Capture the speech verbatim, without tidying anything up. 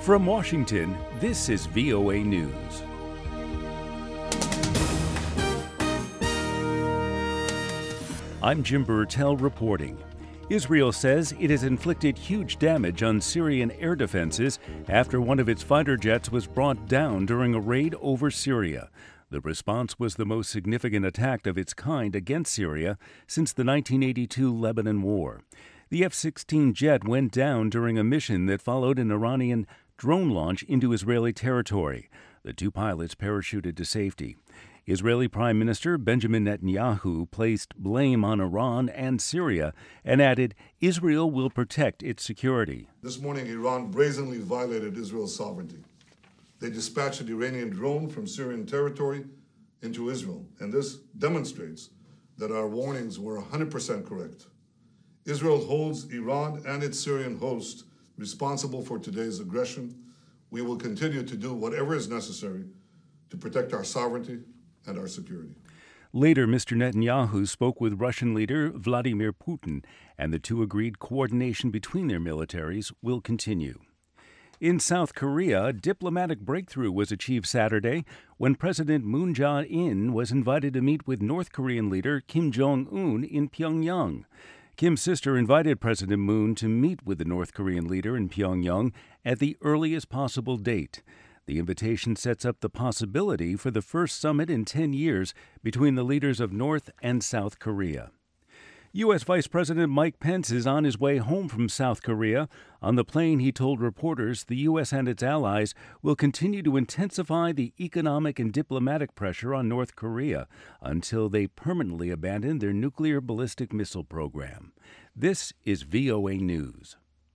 From Washington, this is V O A News. I'm Jim Burtell reporting. Israel says it has inflicted huge damage on Syrian air defenses after one of its fighter jets was brought down during a raid over Syria. The response was the most significant attack of its kind against Syria since the nineteen eighty-two Lebanon War. The F sixteen jet went down during a mission that followed an Iranian drone launch into Israeli territory. The two pilots parachuted to safety. Israeli Prime Minister Benjamin Netanyahu placed blame on Iran and Syria and added Israel will protect its security. This morning, Iran brazenly violated Israel's sovereignty. They dispatched an Iranian drone from Syrian territory into Israel, and this demonstrates that our warnings were one hundred percent correct. Israel holds Iran and its Syrian host responsible for today's aggression. We will continue to do whatever is necessary to protect our sovereignty and our security. Later, Mister Netanyahu spoke with Russian leader Vladimir Putin, and the two agreed coordination between their militaries will continue. In South Korea, a diplomatic breakthrough was achieved Saturday when President Moon Jae-in was invited to meet with North Korean leader Kim Jong-un in Pyongyang. Kim's sister invited President Moon to meet with the North Korean leader in Pyongyang at the earliest possible date. The invitation sets up the possibility for the first summit in ten years between the leaders of North and South Korea. U S. Vice President Mike Pence is on his way home from South Korea. On the plane, he told reporters the U S and its allies will continue to intensify the economic and diplomatic pressure on North Korea until they permanently abandon their nuclear ballistic missile program. This is V O A News.